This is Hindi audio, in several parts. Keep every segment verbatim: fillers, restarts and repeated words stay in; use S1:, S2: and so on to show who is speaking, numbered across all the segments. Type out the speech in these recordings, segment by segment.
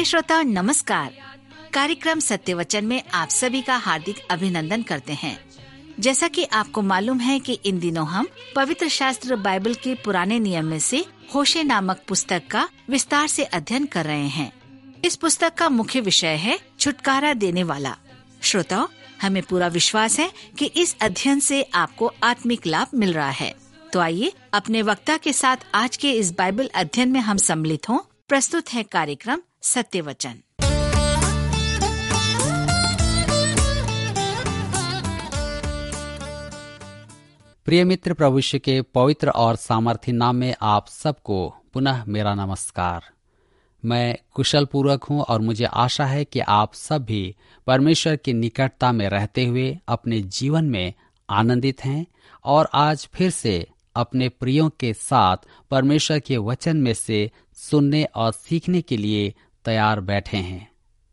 S1: प्रिय श्रोता नमस्कार। कार्यक्रम सत्य वचन में आप सभी का हार्दिक अभिनंदन करते हैं। जैसा कि आपको मालूम है कि इन दिनों हम पवित्र शास्त्र बाइबल के पुराने नियम में से होशे नामक पुस्तक का विस्तार से अध्ययन कर रहे हैं। इस पुस्तक का मुख्य विषय है छुटकारा देने वाला। श्रोताओ, हमें पूरा विश्वास है कि इस अध्ययन से आपको आत्मिक लाभ मिल रहा है। तो आइए अपने वक्ता के साथ आज के इस बाइबल अध्ययन में हम सम्मिलित हों। प्रस्तुत है कार्यक्रम सत्य वचन।
S2: प्रिय मित्र, प्रभु यीशु के पवित्र और सामर्थी नाम में आप सबको पुनः मेरा नमस्कार। मैं कुशल पूर्वक हूँ और मुझे आशा है कि आप सब भी परमेश्वर की निकटता में रहते हुए अपने जीवन में आनंदित हैं और आज फिर से अपने प्रियों के साथ परमेश्वर के वचन में से सुनने और सीखने के लिए तैयार बैठे हैं।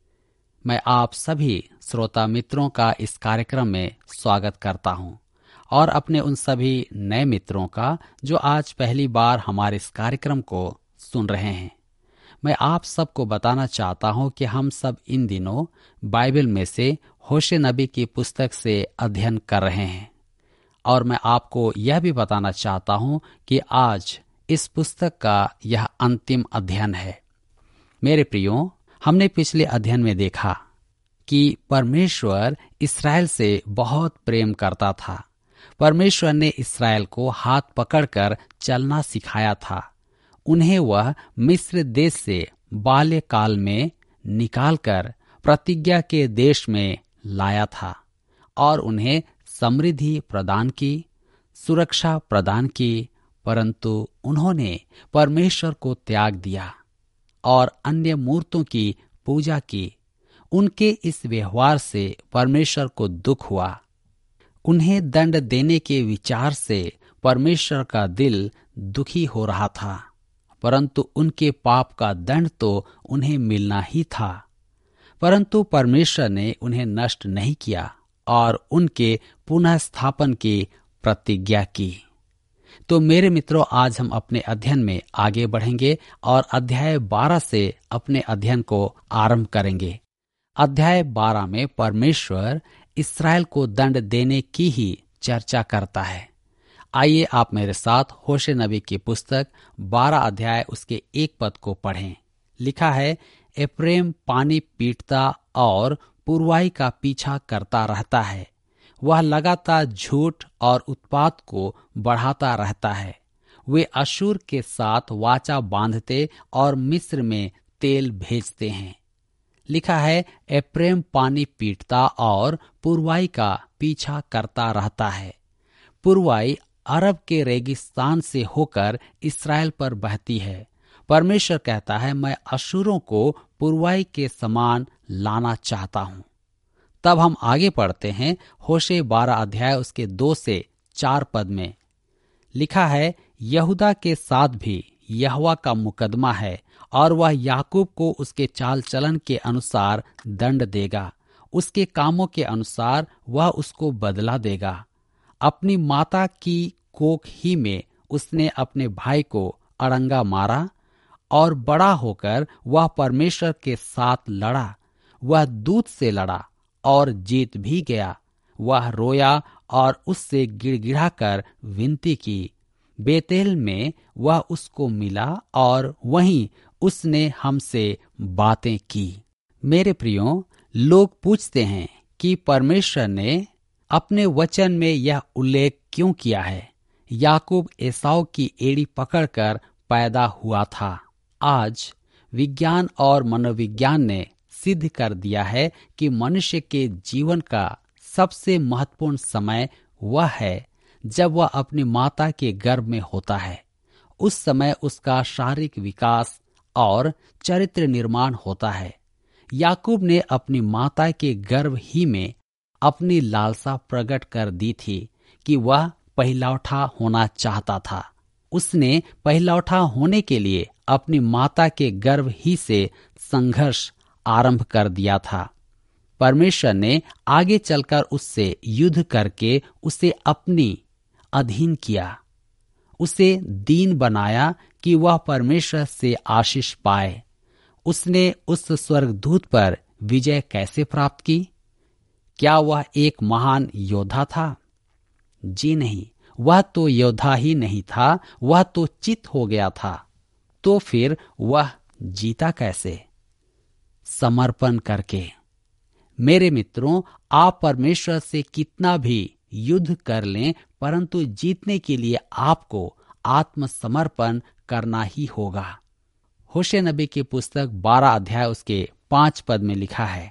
S2: मैं आप सभी श्रोता मित्रों का इस कार्यक्रम में स्वागत करता हूं और अपने उन सभी नए मित्रों का जो आज पहली बार हमारे इस कार्यक्रम को सुन रहे हैं। मैं आप सबको बताना चाहता हूं कि हम सब इन दिनों बाइबल में से होशे नबी की पुस्तक से अध्ययन कर रहे हैं और मैं आपको यह भी बताना चाहता हूं कि आज इस पुस्तक का यह अंतिम अध्ययन है। मेरे प्रियो, हमने पिछले अध्ययन में देखा कि परमेश्वर इस्राएल से बहुत प्रेम करता था। परमेश्वर ने इस्राएल को हाथ पकड़कर चलना सिखाया था। उन्हें वह मिस्र देश से बाल्यकाल में निकालकर प्रतिज्ञा के देश में लाया था और उन्हें समृद्धि प्रदान की, सुरक्षा प्रदान की, परंतु उन्होंने परमेश्वर को त्याग दिया और अन्य मूर्तों की पूजा की। उनके इस व्यवहार से परमेश्वर को दुख हुआ। उन्हें दंड देने के विचार से परमेश्वर का दिल दुखी हो रहा था, परंतु उनके पाप का दंड तो उन्हें मिलना ही था। परंतु परमेश्वर ने उन्हें नष्ट नहीं किया और उनके पुनः स्थापन की प्रतिज्ञा की। तो मेरे मित्रों, आज हम अपने अध्ययन में आगे बढ़ेंगे और अध्याय बारह से अपने अध्ययन को आरंभ करेंगे। अध्याय बारह में परमेश्वर इस्राएल को दंड देने की ही चर्चा करता है। आइए आप मेरे साथ होशे नबी की पुस्तक बारह अध्याय उसके एक पद को पढ़ें। लिखा है, एफ्रेम पानी पीटता और पुरवाई का पीछा करता रहता है। वह लगातार झूठ और उत्पात को बढ़ाता रहता है। वे अशूर के साथ वाचा बांधते और मिस्र में तेल भेजते हैं। लिखा है, एफ्रेम पानी पीटता और पुरवाई का पीछा करता रहता है। पुरवाई अरब के रेगिस्तान से होकर इस्राएल पर बहती है। परमेश्वर कहता है, मैं अशूरों को पुरवाई के समान लाना चाहता हूं। तब हम आगे पढ़ते हैं होशे बारह अध्याय उसके दो से चार पद में। लिखा है, यहूदा के साथ भी यहोवा का मुकदमा है और वह याकूब को उसके चाल चलन के अनुसार दंड देगा। उसके कामों के अनुसार वह उसको बदला देगा। अपनी माता की कोख ही में उसने अपने भाई को अड़ंगा मारा और बड़ा होकर वह परमेश्वर के साथ लड़ा। वह दूत से लड़ा और जीत भी गया। वह रोया और उससे गिड़गिड़ाकर विनती की। बेतेल में वह उसको मिला और वहीं उसने हमसे बातें की। मेरे प्रियो, लोग पूछते हैं कि परमेश्वर ने अपने वचन में यह उल्लेख क्यों किया है। याकूब एसाव की एड़ी पकड़कर पैदा हुआ था। आज विज्ञान और मनोविज्ञान ने सिद्ध कर दिया है कि मनुष्य के जीवन का सबसे महत्वपूर्ण समय वह है जब वह अपनी माता के गर्भ में होता है। उस समय उसका शारीरिक विकास और चरित्र निर्माण होता है। याकूब ने अपनी माता के गर्भ ही में अपनी लालसा प्रकट कर दी थी कि वह पहिलौठा होना चाहता था। उसने पहिलौठा होने के लिए अपनी माता के गर्भ ही से संघर्ष आरंभ कर दिया था। परमेश्वर ने आगे चलकर उससे युद्ध करके उसे अपनी अधीन किया, उसे दीन बनाया कि वह परमेश्वर से आशीष पाए। उसने उस स्वर्गदूत पर विजय कैसे प्राप्त की? क्या वह एक महान योद्धा था? जी नहीं, वह तो योद्धा ही नहीं था, वह तो चित हो गया था। तो फिर वह जीता कैसे? समर्पण करके। मेरे मित्रों, आप परमेश्वर से कितना भी युद्ध कर लें, परंतु जीतने के लिए आपको आत्मसमर्पण करना ही होगा। होशे नबी की पुस्तक बारह अध्याय उसके पांच पद में लिखा है,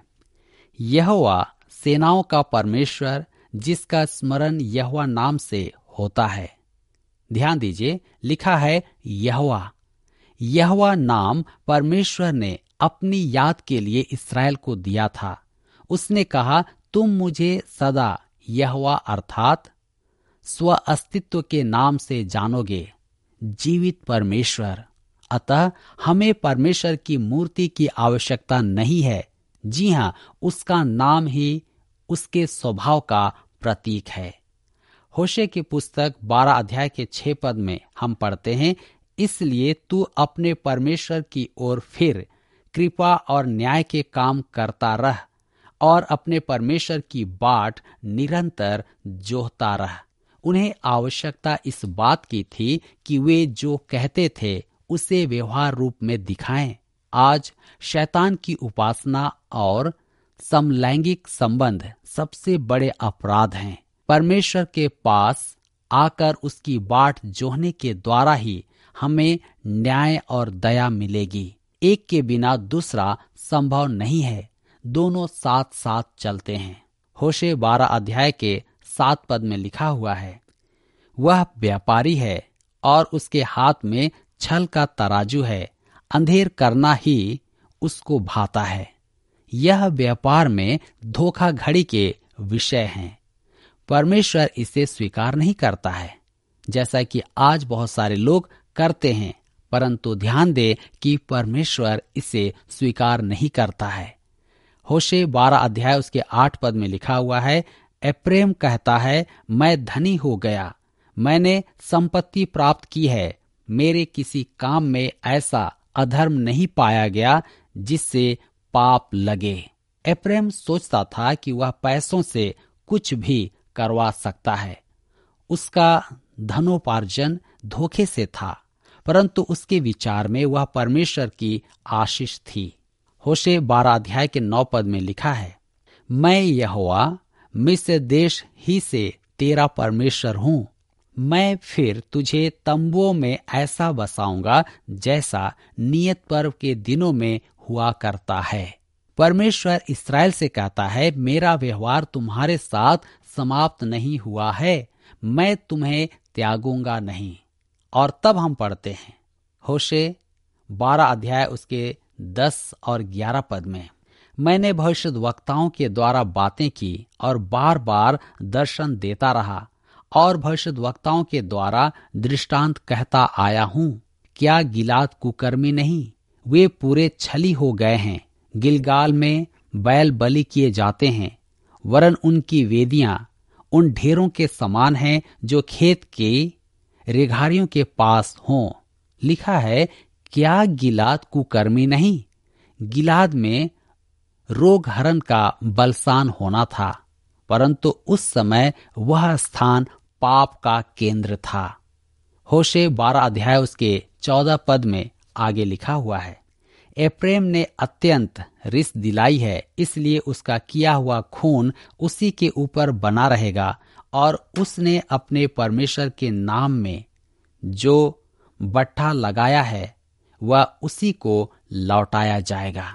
S2: यहोवा सेनाओं का परमेश्वर, जिसका स्मरण यहोवा नाम से होता है। ध्यान दीजिए, लिखा है यहोवा। यहोवा नाम परमेश्वर ने अपनी याद के लिए इस्राएल को दिया था। उसने कहा, तुम मुझे सदा यहोवा अर्थात स्व अस्तित्व के नाम से जानोगे, जीवित परमेश्वर। अतः हमें परमेश्वर की मूर्ति की आवश्यकता नहीं है। जी हाँ, उसका नाम ही उसके स्वभाव का प्रतीक है। होशे की पुस्तक बारह अध्याय के छह पद में हम पढ़ते हैं, इसलिए तू अपने परमेश्वर की ओर फिर, कृपा और न्याय के काम करता रह और अपने परमेश्वर की बाट निरंतर जोहता रह। उन्हें आवश्यकता इस बात की थी कि वे जो कहते थे उसे व्यवहार रूप में दिखाएं। आज शैतान की उपासना और समलैंगिक संबंध सबसे बड़े अपराध हैं। परमेश्वर के पास आकर उसकी बाट जोहने के द्वारा ही हमें न्याय और दया मिलेगी। एक के बिना दूसरा संभव नहीं है, दोनों साथ साथ चलते हैं। होशे बारह अध्याय के सात पद में लिखा हुआ है, वह व्यापारी है और उसके हाथ में छल का तराजू है, अंधेर करना ही उसको भाता है। यह व्यापार में धोखाधड़ी के विषय हैं। परमेश्वर इसे स्वीकार नहीं करता है, जैसा कि आज बहुत सारे लोग करते हैं, परंतु ध्यान दे कि परमेश्वर इसे स्वीकार नहीं करता है। होशे बारह अध्याय उसके आठ पद में लिखा हुआ है, एप्रेम कहता है, मैं धनी हो गया, मैंने संपत्ति प्राप्त की है, मेरे किसी काम में ऐसा अधर्म नहीं पाया गया जिससे पाप लगे। एप्रेम सोचता था कि वह पैसों से कुछ भी करवा सकता है। उसका धनोपार्जन धोखे से था, परंतु उसके विचार में वह परमेश्वर की आशीष थी। होशे बारह अध्याय के नौ पद में लिखा है, मैं यहोवा मिस्र देश ही से तेरा परमेश्वर हूँ। मैं फिर तुझे तंबुओं में ऐसा बसाऊंगा जैसा नियत पर्व के दिनों में हुआ करता है। परमेश्वर इस्राएल से कहता है, मेरा व्यवहार तुम्हारे साथ समाप्त नहीं हुआ है, मैं तुम्हें त्यागूंगा नहीं। और तब हम पढ़ते हैं होशे बारह अध्याय उसके दस और ग्यारह पद में, मैंने भविष्यद्वक्ताओं के द्वारा बातें की और बार बार दर्शन देता रहा और भविष्यद्वक्ताओं के द्वारा दृष्टांत कहता आया हूँ। क्या गिलाद कुकर्मी नहीं? वे पूरे छली हो गए हैं। गिलगाल में बैल बलि किए जाते हैं, वरन उनकी वेदियां उन ढेरों के समान हैं जो खेत के रेघारियों के पास हों। लिखा है, क्या गिलाद कुकर्मी नहीं? गिलाद में रोग हरण का बलसान होना था, परंतु उस समय वह स्थान पाप का केंद्र था। होशे बारह अध्याय उसके चौदह पद में आगे लिखा हुआ है, एप्रेम ने अत्यंत रिस दिलाई है, इसलिए उसका किया हुआ खून उसी के ऊपर बना रहेगा और उसने अपने परमेश्वर के नाम में जो बट्ठा लगाया है वह उसी को लौटाया जाएगा।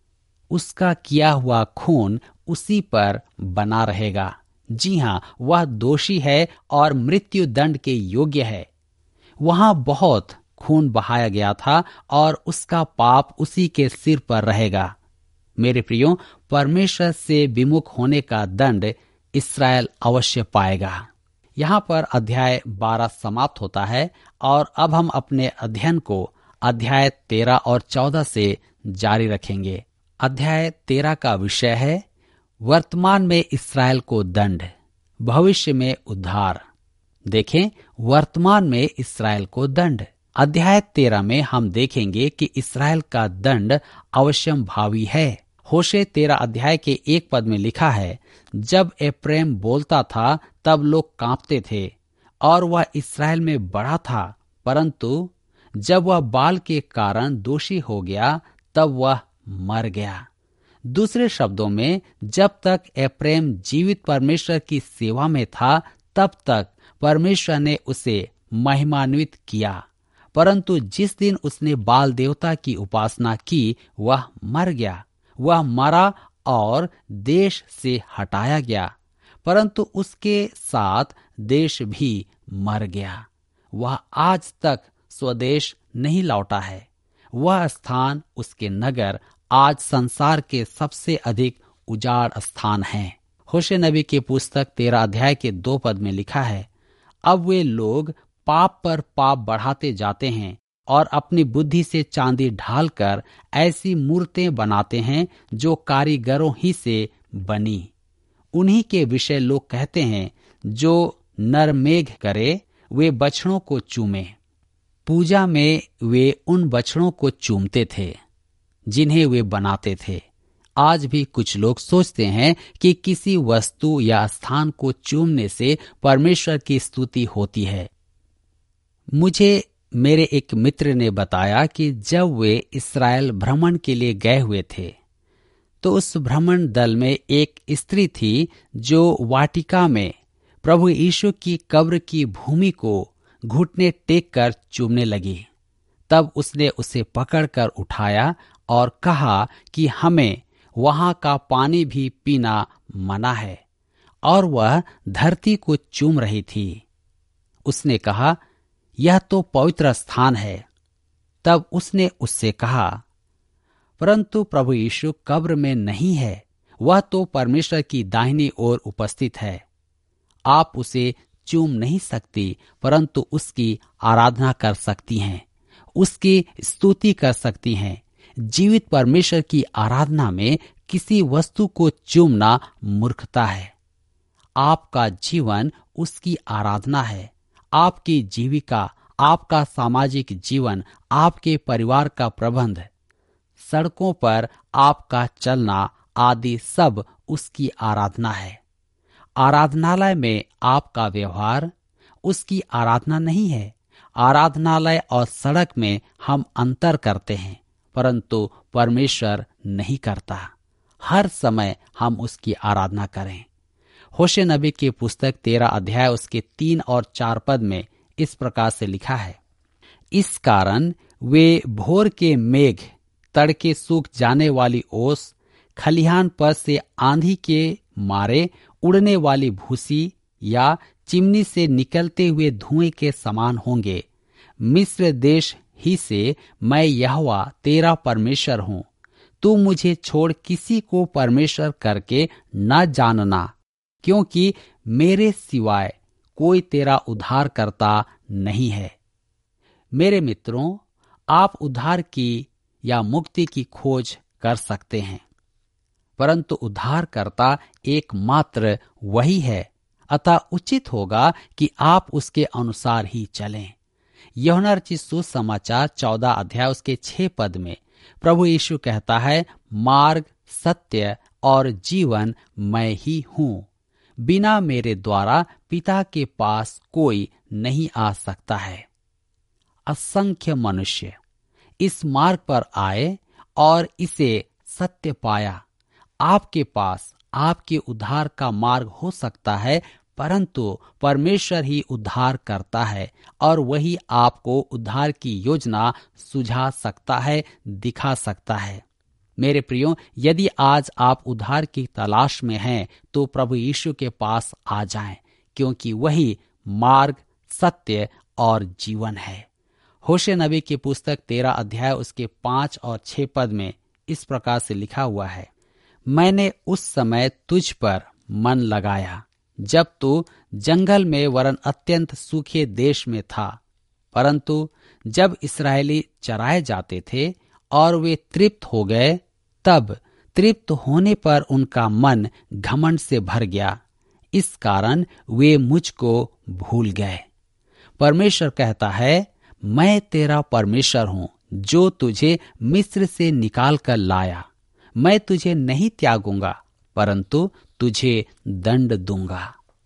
S2: उसका किया हुआ खून उसी पर बना रहेगा। जी हाँ, वह दोषी है और मृत्यु दंड के योग्य है। वहां बहुत खून बहाया गया था और उसका पाप उसी के सिर पर रहेगा। मेरे प्रियो, परमेश्वर से विमुख होने का दंड इस्राएल अवश्य पाएगा। यहाँ पर अध्याय बारह समाप्त होता है और अब हम अपने अध्ययन को अध्याय तेरह और चौदह से जारी रखेंगे। अध्याय तेरह का विषय है वर्तमान में इस्राएल को दंड, भविष्य में उद्धार। देखें, वर्तमान में इस्राएल को दंड। अध्याय तेरह में हम देखेंगे कि इस्राएल का दंड अवश्यम भावी है। होशे तेरह अध्याय के एक पद में लिखा है, जब एप्रैम बोलता था तब लोग कांपते थे और वह इस्राएल में बड़ा था, परंतु जब वह बाल के कारण दोषी हो गया तब वह मर गया। दूसरे शब्दों में, जब तक एप्रैम जीवित परमेश्वर की सेवा में था तब तक परमेश्वर ने उसे महिमान्वित किया, परंतु जिस दिन उसने बाल देवता की उपासना की वह मर गया। वह मरा और देश से हटाया गया, परंतु उसके साथ देश भी मर गया। वह आज तक स्वदेश नहीं लौटा है। वह स्थान, उसके नगर आज संसार के सबसे अधिक उजाड़ स्थान हैं। होशे नबी की पुस्तक तेरह अध्याय के दो पद में लिखा है, अब वे लोग पाप पर पाप बढ़ाते जाते हैं और अपनी बुद्धि से चांदी ढालकर ऐसी मूर्तें बनाते हैं जो कारीगरों ही से बनी। उन्हीं के विषय लोग कहते हैं, जो नरमेघ करे वे बछड़ों को चूमे। पूजा में वे उन बछड़ों को चूमते थे जिन्हें वे बनाते थे। आज भी कुछ लोग सोचते हैं कि किसी वस्तु या स्थान को चूमने से परमेश्वर की स्तुति होती है। मुझे मेरे एक मित्र ने बताया कि जब वे इस्राएल भ्रमण के लिए गए हुए थे तो उस भ्रमण दल में एक स्त्री थी जो वाटिका में प्रभु यीशु की कब्र की भूमि को घुटने टेक कर चूमने लगी। तब उसने उसे पकड़कर उठाया और कहा कि हमें वहां का पानी भी पीना मना है, और वह धरती को चूम रही थी। उसने कहा, यह तो पवित्र स्थान है। तब उसने उससे कहा, परंतु प्रभु यीशु कब्र में नहीं है, वह तो परमेश्वर की दाहिनी ओर उपस्थित है। आप उसे चूम नहीं सकती, परंतु उसकी आराधना कर सकती हैं, उसकी स्तुति कर सकती हैं। जीवित परमेश्वर की आराधना में किसी वस्तु को चूमना मूर्खता है। आपका जीवन उसकी आराधना है। आपकी जीविका, आपका सामाजिक जीवन, आपके परिवार का प्रबंध, सड़कों पर आपका चलना आदि सब उसकी आराधना है। आराधनालय में आपका व्यवहार उसकी आराधना नहीं है। आराधनालय और सड़क में हम अंतर करते हैं, परंतु परमेश्वर नहीं करता। हर समय हम उसकी आराधना करें। होशे नबी की पुस्तक तेरह अध्याय उसके तीन और चार पद में इस प्रकार से लिखा है, इस कारण वे भोर के मेघ, तड़के सूख जाने वाली ओस, खलिहान पर से आंधी के मारे उड़ने वाली भूसी या चिमनी से निकलते हुए धुएं के समान होंगे। मिस्र देश ही से मैं यहोवा तेरा परमेश्वर हूँ। तू मुझे छोड़ किसी को परमेश्वर करके न जानना, क्योंकि मेरे सिवाय कोई तेरा उद्धार करता नहीं है। मेरे मित्रों, आप उद्धार की या मुक्ति की खोज कर सकते हैं, परंतु उद्धारकर्ता एकमात्र वही है। अतः उचित होगा कि आप उसके अनुसार ही चलें। यूहन्ना रचित सुसमाचार चौदह अध्याय उसके छह पद में प्रभु यीशु कहता है, मार्ग, सत्य और जीवन मैं ही हूँ। बिना मेरे द्वारा पिता के पास कोई नहीं आ सकता है। असंख्य मनुष्य इस मार्ग पर आए और इसे सत्य पाया। आपके पास आपके उद्धार का मार्ग हो सकता है, परंतु परमेश्वर ही उद्धार करता है और वही आपको उद्धार की योजना सुझा सकता है, दिखा सकता है। मेरे प्रियो, यदि आज आप उद्धार की तलाश में हैं तो प्रभु यीशु के पास आ जाएं, क्योंकि वही मार्ग, सत्य और जीवन है। होशे नबी की पुस्तक तेरह अध्याय उसके पांच और छह पद में इस प्रकार से लिखा हुआ है, मैंने उस समय तुझ पर मन लगाया जब तू जंगल में वरन अत्यंत सूखे देश में था, परंतु जब इस्राएली चराए जाते थे और वे तृप्त हो गए, तब तृप्त होने पर उनका मन घमंड से भर गया, इस कारण वे मुझको भूल गए। परमेश्वर कहता है, मैं तेरा परमेश्वर हूं जो तुझे मिस्र से निकाल कर लाया। मैं तुझे नहीं त्यागूंगा परंतु तुझे दंड दूंगा।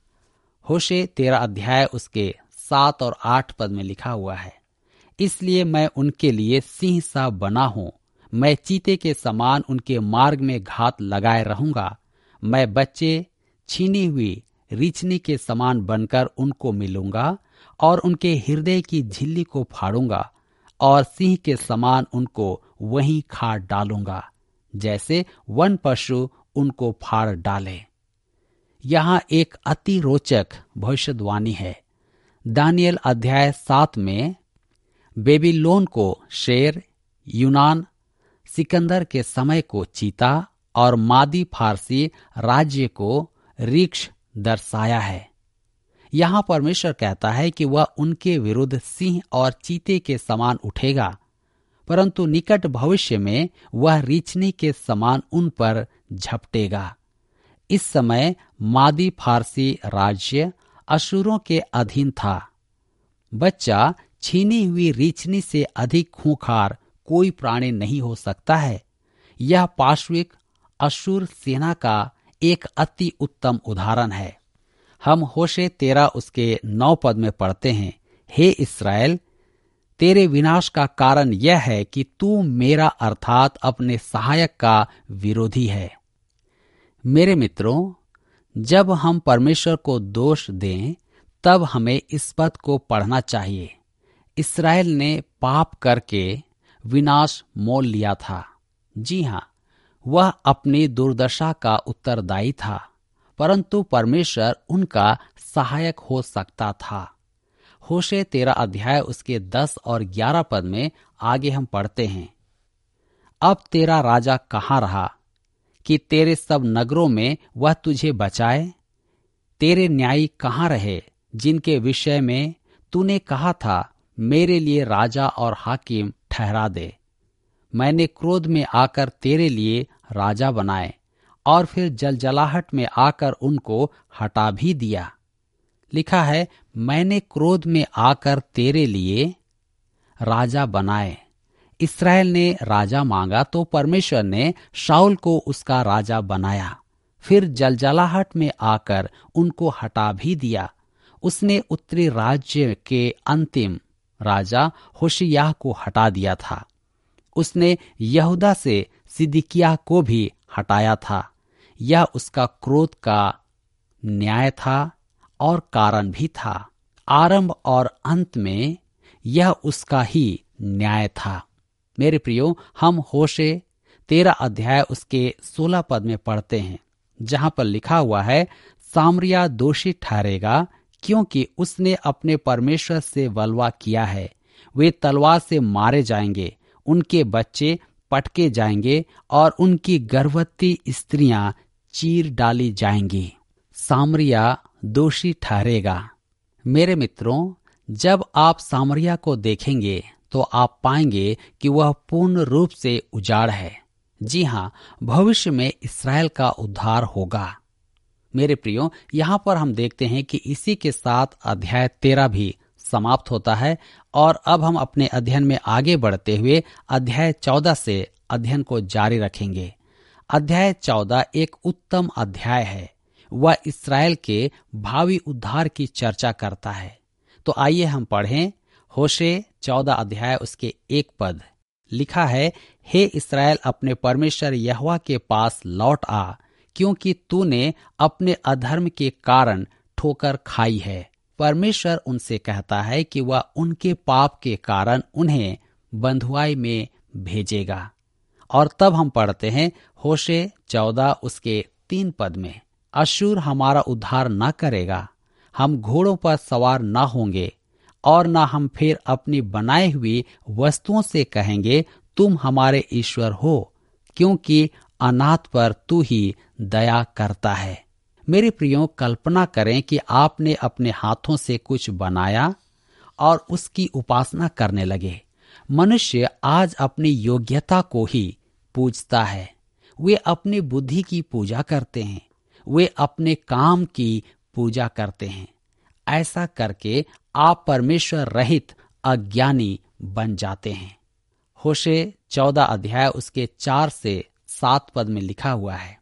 S2: होशे तेरा अध्याय उसके सात और आठ पद में लिखा हुआ है, इसलिए मैं उनके लिए सिंह सा बना हूं, मैं चीते के समान उनके मार्ग में घात लगाए रहूंगा। मैं बच्चे छीनी हुई रीछनी के समान बनकर उनको मिलूंगा और उनके हृदय की झिल्ली को फाड़ूंगा और सिंह के समान उनको वहीं खाड़ डालूंगा, जैसे वन पशु उनको फाड़ डाले। यहाँ एक अति रोचक भविष्यवाणी है। दानियल अध्याय सात में बेबीलोन को शेर, यूनान सिकंदर के समय को चीता और मादी फारसी राज्य को रिक्ष दर्शाया है। यहाँ परमेश्वर कहता है कि वह उनके विरुद्ध सिंह और चीते के समान उठेगा, परंतु निकट भविष्य में वह रीछनी के समान उन पर झपटेगा। इस समय मादी फारसी राज्य अशूरों के अधीन था। बच्चा छीनी हुई रीछनी से अधिक खूंखार कोई प्राणी नहीं हो सकता है। यह पार्श्विक अशूर सेना का एक अति उत्तम उदाहरण है। हम होशे तेरह उसके नौ पद में पढ़ते हैं, हे इस्राएल, तेरे विनाश का कारण यह है कि तू मेरा अर्थात अपने सहायक का विरोधी है। मेरे मित्रों, जब हम परमेश्वर को दोष दें तब हमें इस पद को पढ़ना चाहिए। इस्राएल ने पाप करके विनाश मोल लिया था। जी हाँ, वह अपनी दुर्दशा का उत्तरदायी था, परंतु परमेश्वर उनका सहायक हो सकता था। होशे तेरा अध्याय उसके दस और ग्यारह पद में आगे हम पढ़ते हैं, अब तेरा राजा कहाँ रहा कि तेरे सब नगरों में वह तुझे बचाए? तेरे न्यायी कहाँ रहे जिनके विषय में तूने कहा था, मेरे लिए राजा और हाकिम ठहरा दे? मैंने क्रोध में आकर तेरे लिए राजा बनाए और फिर जलजलाहट में आकर उनको हटा भी दिया। लिखा है, मैंने क्रोध में आकर तेरे लिए राजा बनाए। इस्राएल ने राजा मांगा तो परमेश्वर ने शाऊल को उसका राजा बनाया, फिर जलजलाहट में आकर उनको हटा भी दिया। उसने उत्तरी राज्य के अंतिम राजा होशियाह को हटा दिया था। उसने यहूदा से सिदकिय्याह को भी हटाया था। यह उसका क्रोध का न्याय था और कारण भी था। आरंभ और अंत में यह उसका ही न्याय था। मेरे प्रियो, हम होशे तेरह अध्याय उसके सोलह पद में पढ़ते हैं, जहां पर लिखा हुआ है, सामरिया दोषी ठहरेगा क्योंकि उसने अपने परमेश्वर से वलवा किया है। वे तलवार से मारे जाएंगे, उनके बच्चे पटके जाएंगे और उनकी गर्भवती स्त्रियां चीर डाली जाएंगी। सामरिया दोषी ठहरेगा। मेरे मित्रों, जब आप सामरिया को देखेंगे तो आप पाएंगे कि वह पूर्ण रूप से उजाड़ है। जी हाँ, भविष्य में इस्राएल का उद्धार होगा। मेरे प्रियो, यहाँ पर हम देखते हैं कि इसी के साथ अध्याय तेरह भी समाप्त होता है और अब हम अपने अध्ययन में आगे बढ़ते हुए अध्याय चौदह से अध्ययन को जारी रखेंगे। अध्याय चौदह एक उत्तम अध्याय है। वह इस्राएल के भावी उद्धार की चर्चा करता है। तो आइए हम पढ़ें होशे चौदह अध्याय उसके एक पद। लिखा है, हे इस्राएल, अपने परमेश्वर यहोवा के पास लौट आ, क्योंकि तूने अपने अधर्म के कारण ठोकर खाई है। परमेश्वर उनसे कहता है कि वह उनके पाप के कारण उन्हें बंधुआई में भेजेगा। और तब हम पढ़ते हैं होशे चौदह उसके तीन पद में, अशूर हमारा उद्धार न करेगा, हम घोड़ों पर सवार न होंगे और न हम फिर अपनी बनाई हुई वस्तुओं से कहेंगे तुम हमारे ईश्वर हो, क्योंकि अनाथ पर तू ही दया करता है। मेरे प्रियो, कल्पना करें कि आपने अपने हाथों से कुछ बनाया और उसकी उपासना करने लगे। मनुष्य आज अपनी योग्यता को ही पूजता है। वे अपनी बुद्धि की पूजा करते हैं, वे अपने काम की पूजा करते हैं। ऐसा करके आप परमेश्वर रहित अज्ञानी बन जाते हैं। होशे चौदह अध्याय उसके चार से सात पद में लिखा हुआ है,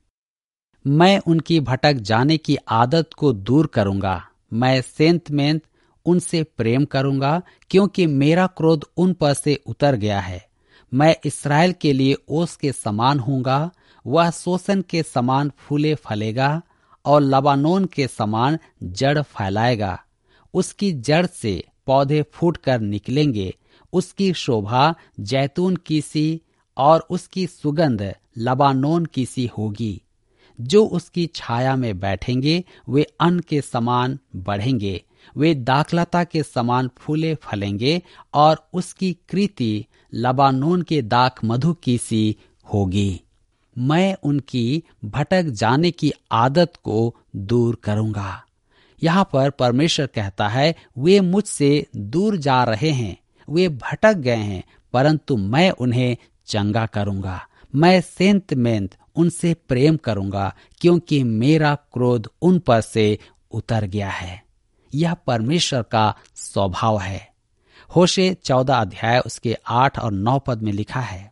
S2: मैं उनकी भटक जाने की आदत को दूर करूंगा, मैं सेंत मेंत उनसे प्रेम करूंगा, क्योंकि मेरा क्रोध उन पर से उतर गया है। मैं इस्राएल के लिए ओस के समान हूंगा, वह सोसन के समान फूले फलेगा और लबानोन के समान जड़ फैलाएगा। उसकी जड़ से पौधे फूट कर निकलेंगे, उसकी शोभा जैतून की सी और उसकी सुगंध लबानोन की सी होगी। जो उसकी छाया में बैठेंगे वे अन्न के समान बढ़ेंगे, वे दाखलता के समान फूले फलेंगे और उसकी कृति लबानोन के दाख मधु की सी होगी। मैं उनकी भटक जाने की आदत को दूर करूंगा। यहाँ पर परमेश्वर कहता है, वे मुझसे दूर जा रहे हैं, वे भटक गए हैं, परंतु मैं उन्हें चंगा करूंगा। मैं सेंत मेंत उनसे प्रेम करूंगा, क्योंकि मेरा क्रोध उन पर से उतर गया है। यह परमेश्वर का स्वभाव है। होशे चौदह अध्याय उसके आठ और नौ पद में लिखा है,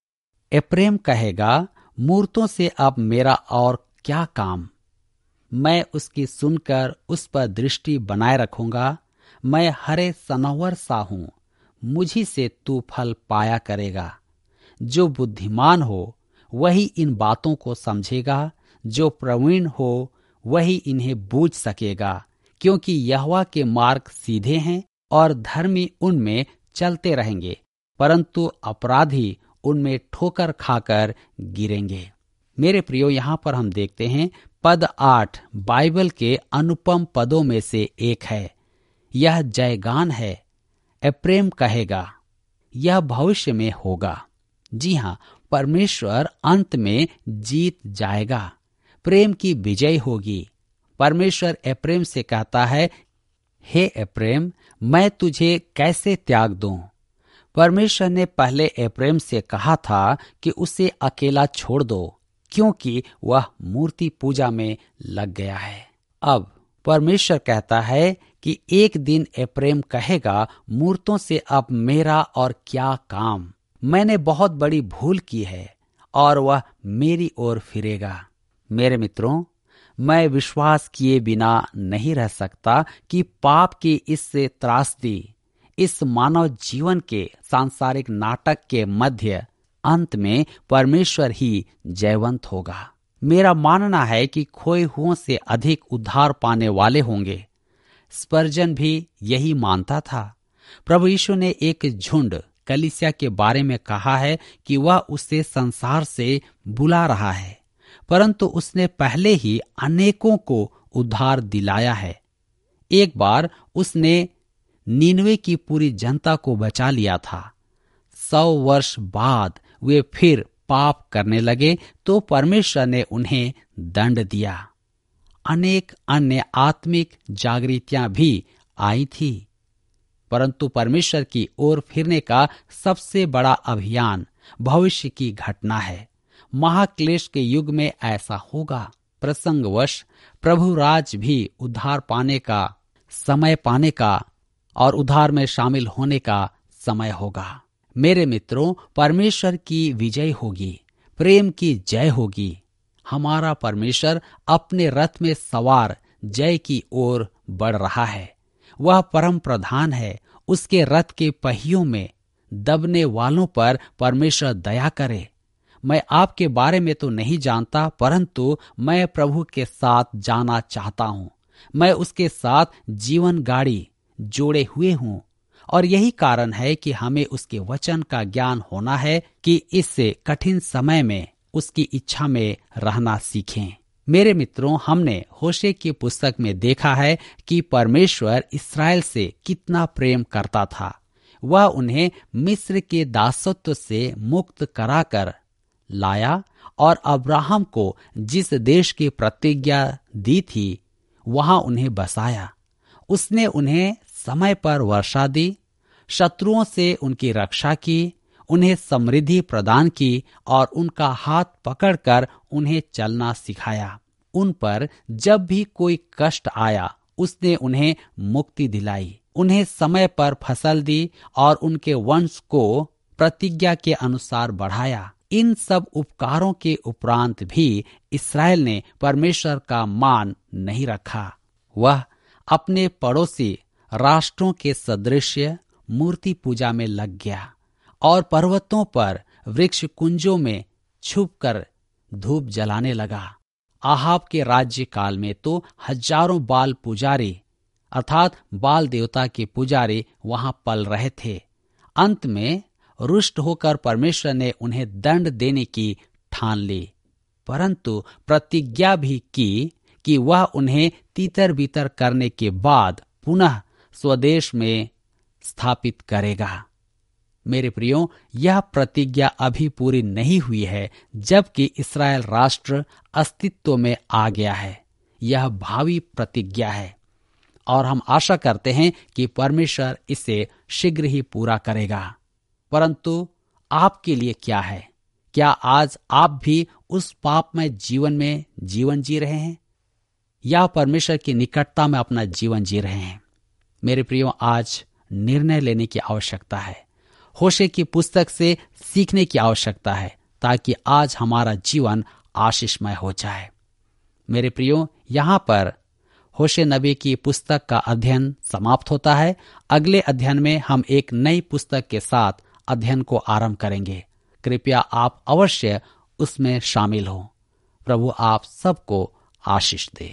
S2: एप्रेम कहेगा, मूर्तों से अब मेरा और क्या काम। मैं उसकी सुनकर उस पर दृष्टि बनाए रखूंगा। मैं हरे सनोवर सा हूं, मुझी से तू फल पाया करेगा। जो बुद्धिमान हो वही इन बातों को समझेगा, जो प्रवीण हो वही इन्हें बूझ सकेगा, क्योंकि यहोवा के मार्ग सीधे हैं और धर्मी उनमें चलते रहेंगे, परंतु अपराधी उनमें ठोकर खाकर गिरेंगे। मेरे प्रियो, यहाँ पर हम देखते हैं पद आठ बाइबल के अनुपम पदों में से एक है। यह जयगान है। एप्रेम कहेगा, यह भविष्य में होगा। जी हाँ, परमेश्वर अंत में जीत जाएगा, प्रेम की विजय होगी। परमेश्वर एप्रेम से कहता है, हे एप्रेम, मैं तुझे कैसे त्याग दूं। परमेश्वर ने पहले एप्रेम से कहा था कि उसे अकेला छोड़ दो, क्योंकि वह मूर्ति पूजा में लग गया है। अब परमेश्वर कहता है कि एक दिन एप्रेम कहेगा, मूर्तों से अब मेरा और क्या काम। मैंने बहुत बड़ी भूल की है और वह मेरी ओर फिरेगा। मेरे मित्रों, मैं विश्वास किए बिना नहीं रह सकता कि पाप की इस त्रासदी, इस मानव जीवन के सांसारिक नाटक के मध्य अंत में परमेश्वर ही जयवंत होगा। मेरा मानना है कि खोए हुओं से अधिक उद्धार पाने वाले होंगे। स्पर्जन भी यही मानता था। प्रभु यीशु ने एक झुंड कलीसिया के बारे में कहा है कि वह उसे संसार से बुला रहा है, परंतु उसने पहले ही अनेकों को उद्धार दिलाया है। एक बार उसने नीनवे की पूरी जनता को बचा लिया था। सौ वर्ष बाद वे फिर पाप करने लगे तो परमेश्वर ने उन्हें दंड दिया। अनेक अन्य आत्मिक जागृतियां भी आई थी, परंतु परमेश्वर की ओर फिरने का सबसे बड़ा अभियान भविष्य की घटना है। महाक्लेश के युग में ऐसा होगा। प्रसंगवश प्रभु राज भी उद्धार पाने का समय पाने का और उद्धार में शामिल होने का समय होगा। मेरे मित्रों, परमेश्वर की विजय होगी, प्रेम की जय होगी। हमारा परमेश्वर अपने रथ में सवार जय की ओर बढ़ रहा है। वह परम प्रधान है। उसके रथ के पहियों में दबने वालों पर परमेश्वर दया करे। मैं आपके बारे में तो नहीं जानता, परंतु मैं प्रभु के साथ जाना चाहता हूँ। मैं उसके साथ जीवन गाड़ी जोड़े हुए हूँ और यही कारण है कि हमें उसके वचन का ज्ञान होना है कि इससे कठिन समय में उसकी इच्छा में रहना सीखें। मेरे मित्रों, हमने होशे की पुस्तक में देखा है कि परमेश्वर इस्राएल से कितना प्रेम करता था। वह उन्हें मिस्र के दासत्व से मुक्त कराकर लाया और अब्राहम को जिस देश की प्रतिज्ञा दी थी वहां उन्हें बसाया। उसने उन्हें समय पर वर्षा दी, शत्रुओं से उनकी रक्षा की, उन्हें समृद्धि प्रदान की और उनका हाथ पकड़कर उन्हें चलना सिखाया। उन पर जब भी कोई कष्ट आया उसने उन्हें मुक्ति दिलाई, उन्हें समय पर फसल दी और उनके वंश को प्रतिज्ञा के अनुसार बढ़ाया। इन सब उपकारों के उपरांत भी इस्राएल ने परमेश्वर का मान नहीं रखा। वह अपने पड़ोसी राष्ट्रों के सदृश्य मूर्ति पूजा में लग गया और पर्वतों पर वृक्ष कुंजों में छुपकर धूप जलाने लगा। आहाब के राज्य काल में तो हजारों बाल पुजारी अर्थात बाल देवता के पुजारी वहां पल रहे थे। अंत में रुष्ट होकर परमेश्वर ने उन्हें दंड देने की ठान ली, परंतु प्रतिज्ञा भी की कि वह उन्हें तीतर बीतर करने के बाद पुनः स्वदेश में स्थापित करेगा। मेरे प्रियो, यह प्रतिज्ञा अभी पूरी नहीं हुई है, जबकि इस्राएल राष्ट्र अस्तित्व में आ गया है। यह भावी प्रतिज्ञा है और हम आशा करते हैं कि परमेश्वर इसे शीघ्र ही पूरा करेगा। परंतु आपके लिए क्या है? क्या आज आप भी उस पापमय जीवन में जीवन जी रहे हैं या परमेश्वर की निकटता में अपना जीवन जी रहे हैं? मेरे प्रियो, आज निर्णय लेने की आवश्यकता है। होशे की पुस्तक से सीखने की आवश्यकता है ताकि आज हमारा जीवन आशीषमय हो जाए। मेरे प्रियो, यहाँ पर होशे नबी की पुस्तक का अध्ययन समाप्त होता है। अगले अध्ययन में हम एक नई पुस्तक के साथ अध्ययन को आरंभ करेंगे। कृपया आप अवश्य उसमें शामिल हो। प्रभु आप सबको आशीष दे।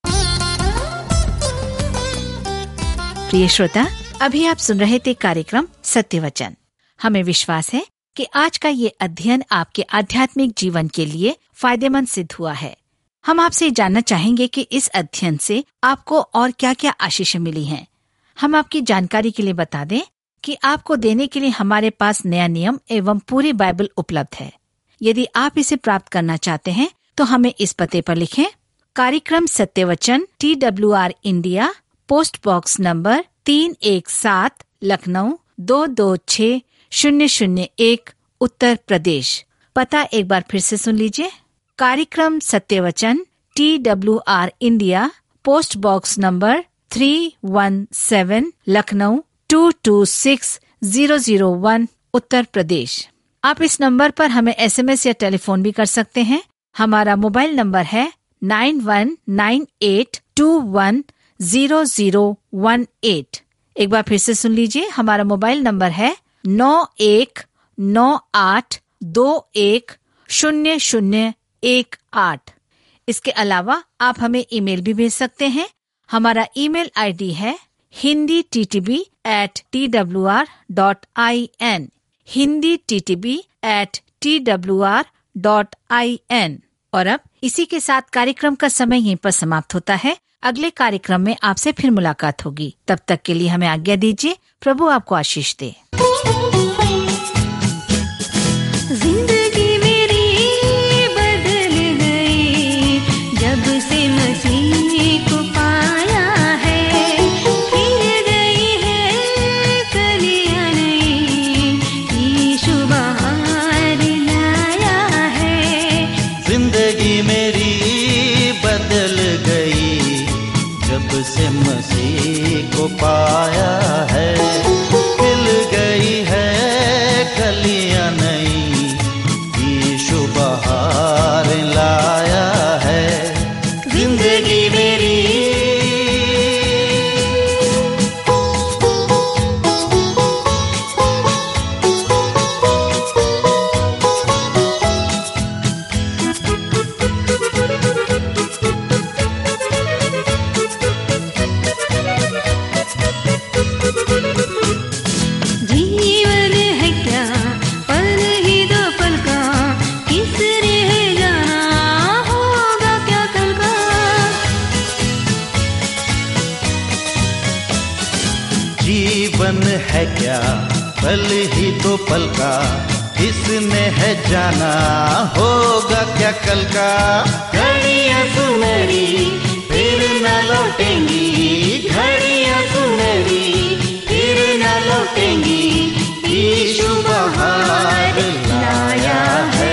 S1: प्रिय श्रोता, अभी आप सुन रहे थे कार्यक्रम सत्य वचन। हमें विश्वास है कि आज का ये अध्ययन आपके आध्यात्मिक जीवन के लिए फायदेमंद सिद्ध हुआ है। हम आपसे जानना चाहेंगे कि इस अध्ययन से आपको और क्या क्या आशीषें मिली हैं। हम आपकी जानकारी के लिए बता दें कि आपको देने के लिए हमारे पास नया नियम एवं पूरी बाइबल उपलब्ध है। यदि आप इसे प्राप्त करना चाहते हैं तो हमें इस पते पर लिखें। कार्यक्रम सत्य वचन, T W R India, post box number तीन एक सात, लखनऊ दो दो छः शून्य शून्य एक, उत्तर प्रदेश। पता एक बार फिर से सुन लीजिए। कार्यक्रम सत्य वचन, T W R India, post box number three one seven, Lucknow two two six zero zero one, Uttar Pradesh. आप इस नंबर पर हमें एस एम एस या टेलीफोन भी कर सकते हैं। हमारा मोबाइल नंबर है nine one nine eight two one zero zero one eight. एक बार फिर से सुन लीजिए। हमारा मोबाइल नंबर है नौ एक नौ आठ दो एक शून्य शून्य एक आठ। इसके अलावा आप हमें ईमेल भी भेज सकते हैं। हमारा ईमेल आईडी है Hindi T T B at T W R dot I N, Hindi T T B at T W R dot I N. और अब इसी के साथ कार्यक्रम का समय यहीं पर समाप्त होता है। अगले कार्यक्रम में आपसे फिर मुलाकात होगी। तब तक के लिए हमें आज्ञा दीजिए। प्रभु आपको आशीष दे।
S3: जिंदगी मेरी बदल गई जब से मसीह को पाया है। खिल गई है कलियां नई, यीशु बहार लाया है।
S4: जिंदगी मेरी बदल गई जब से मसीह को पाया है। खिल गई है कलियां नई, यीशु बहार लाया है। जिंदगी मेरी
S3: जीवन है क्या पल ही दो पल का, किसने जाना होगा क्या कल का।
S4: जीवन है क्या पल ही तो पल का, किसने है जाना होगा क्या कल का। घड़ियां सुनहरी फिर न लौटेंगी, घड़ियां सुनहरी फिर न लौटेंगी, यीशु बहार लाया है।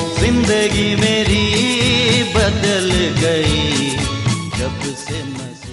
S4: जिंदगी मेरी बदल गई जब से मसीह